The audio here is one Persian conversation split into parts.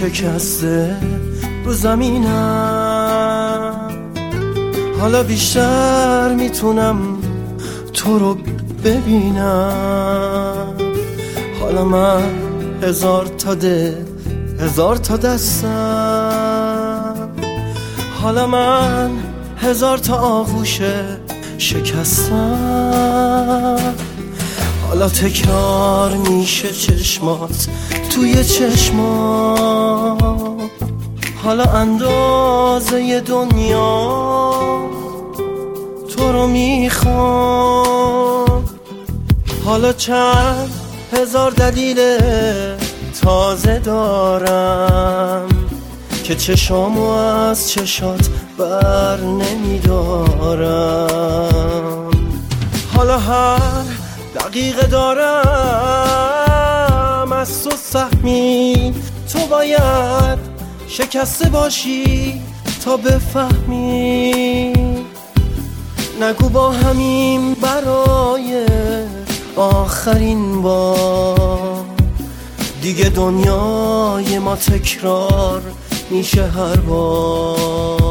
شکسته رو زمینم، حالا بیشتر میتونم تو رو ببینم. حالا من هزار تا دل، هزار تا دستم، حالا من هزار تا آغوش شکستم. حالا تکرار میشه چشمات توی چشمات، حالا اندازه دنیا تو رو میخوام. حالا چند هزار دلیل تازه دارم که چشامو از چشات بر نمیدارم. حالا هر دقیقه دارم از تو سهمی، تو باید شکسته باشی تا بفهمی. نگو با همین برای آخرین بار، دیگه دنیای ما تکرار میشه هر بار.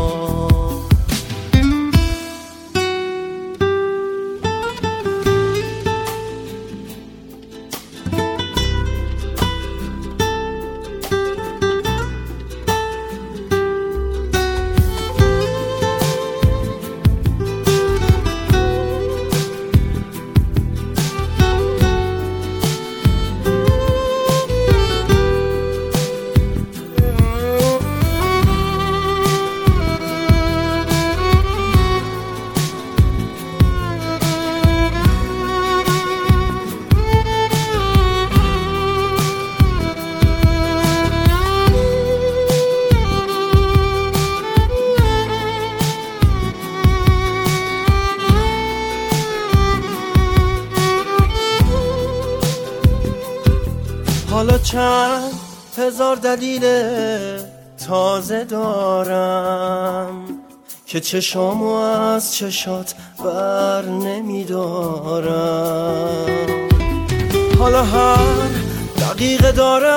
حالا چند هزار دلیل تازه دارم که چشامو از چشات بر نمیدارم. حالا هر دقیقه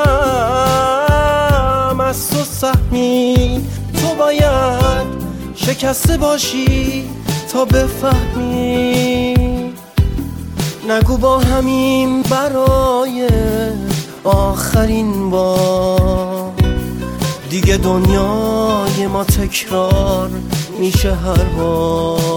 دارم از تو سهمی، تو باید شکسته باشی تا بفهمی. نگو با همین برای آخرین بار، دیگه دنیای ما تکرار میشه هر بار.